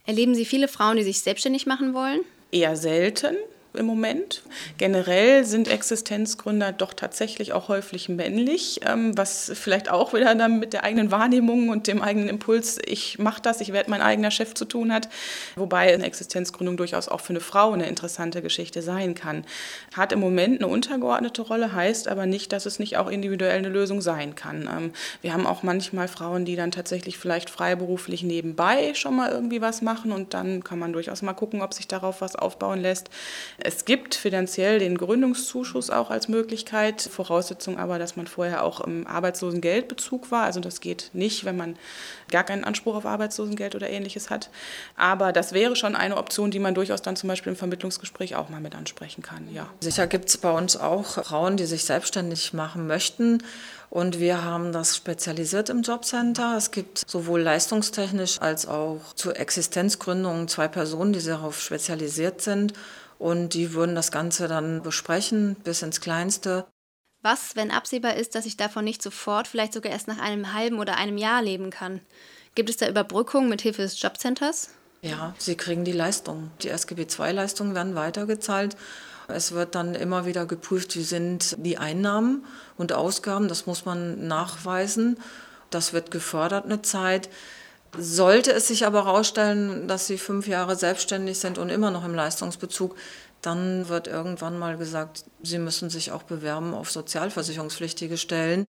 Erleben Sie viele Frauen, die sich selbstständig machen wollen? Eher selten im Moment. Generell sind Existenzgründer doch tatsächlich auch häufig männlich, was vielleicht auch wieder dann mit der eigenen Wahrnehmung und dem eigenen Impuls, ich mache das, ich werde mein eigener Chef zu tun hat. Wobei eine Existenzgründung durchaus auch für eine Frau eine interessante Geschichte sein kann. Hat im Moment eine untergeordnete Rolle, heißt aber nicht, dass es nicht auch individuell eine Lösung sein kann. Wir haben auch manchmal Frauen, die dann tatsächlich vielleicht freiberuflich nebenbei schon mal irgendwie was machen und dann kann man durchaus mal gucken, ob sich darauf was aufbauen lässt. Es gibt finanziell den Gründungszuschuss auch als Möglichkeit, Voraussetzung aber, dass man vorher auch im Arbeitslosengeldbezug war. Also das geht nicht, wenn man gar keinen Anspruch auf Arbeitslosengeld oder Ähnliches hat. Aber das wäre schon eine Option, die man durchaus dann zum Beispiel im Vermittlungsgespräch auch mal mit ansprechen kann. Ja. Sicher gibt es bei uns auch Frauen, die sich selbstständig machen möchten. Und wir haben das spezialisiert im Jobcenter. Es gibt sowohl leistungstechnisch als auch zur Existenzgründung 2 Personen, die darauf spezialisiert sind. Und die würden das Ganze dann besprechen bis ins Kleinste. Was, wenn absehbar ist, dass ich davon nicht sofort, vielleicht sogar erst nach einem halben oder einem Jahr leben kann? Gibt es da Überbrückung mit Hilfe des Jobcenters? Ja, sie kriegen die Leistung. Die SGB-II-Leistungen werden weitergezahlt. Es wird dann immer wieder geprüft, wie sind die Einnahmen und Ausgaben. Das muss man nachweisen. Das wird gefördert eine Zeit. Sollte es sich aber herausstellen, dass sie 5 Jahre selbstständig sind und immer noch im Leistungsbezug, dann wird irgendwann mal gesagt, sie müssen sich auch bewerben auf sozialversicherungspflichtige Stellen.